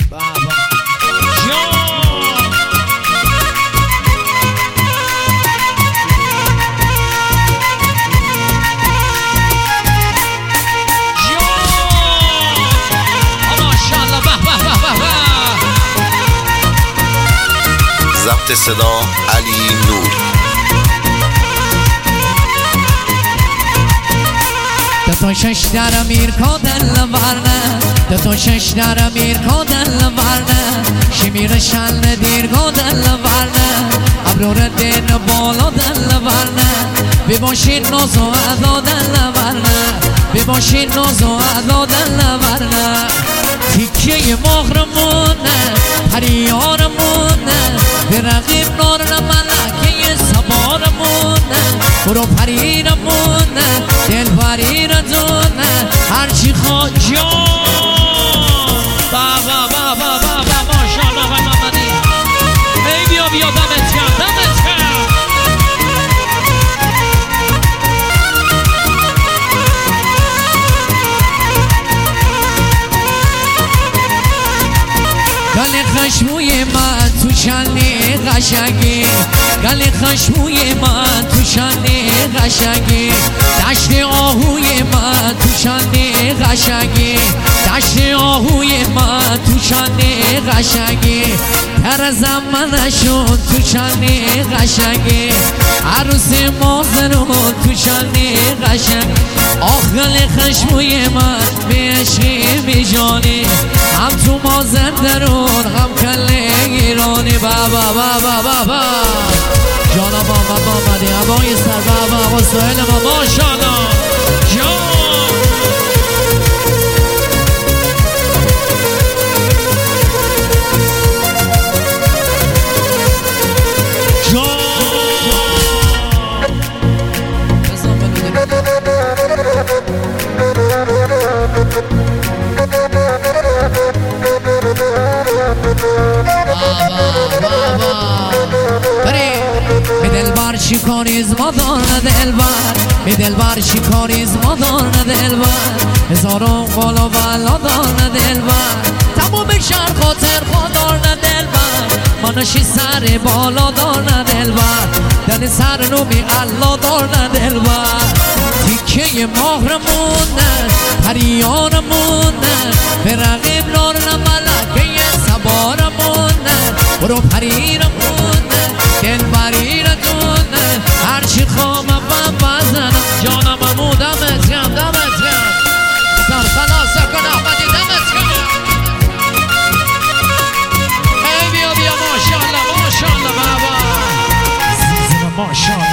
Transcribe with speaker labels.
Speaker 1: بابا
Speaker 2: ضبط صدا علی نور.
Speaker 3: دو شش در امیر کادل ورنه دو شش در امیر کادل ورنه شمیر شل دیر کادل ورنه ابرور دین بالا دل ورنه بباشین ناز و ادا دل ورنه بباشین ناز و ادا دل ورنه تیکه مغرمونه پریارمونه به رقیب نار ملکه سبارمونه برو پریرمونه دل پریردونه هرچی خواه جان بابا بابا بابا ماشاءالله و محمدی ای بیا بیا دمت کرد دمت کرد گل خشموی من تو چنی قشنگی گل خشموی من تو چنی قشنگی دشت آهوی من تو چنی قشنگی دشت آهوی من تو چنی قشنگی پر زمنشون تو چنی قشنگی عروس مازرون تو چنی قشنگی آخ گل خشموی من به عشقی بیجانی هم تو مازر درون هم کله ایرانی بابا بابا بابا جانا بابا بابا دی هوای سر بابا آقا سهیل ما ماشاءالله جان به دلبر چی کاریز مادار نه دلبر به دلبر چی کاریز مادار نه دلبر هزاران قال و بلا دار نه دلبر تمام شهر خاطر خودار نه دلبر منشی سر بالا دار نه دلبر دل سر نومی الله دار نه دلبر تیکه مهرمونه پریارمونه به رقیب نار نه ملکه سبارمونه برو پریرمونه دل بریردونه هرچی خوامم بزنم جانم امو دمت گرم دمت گرم سر خلاص کن احمدی دمت گرم ای بیا بیا ماشاءالله ماشاءالله بابا ماشاءالله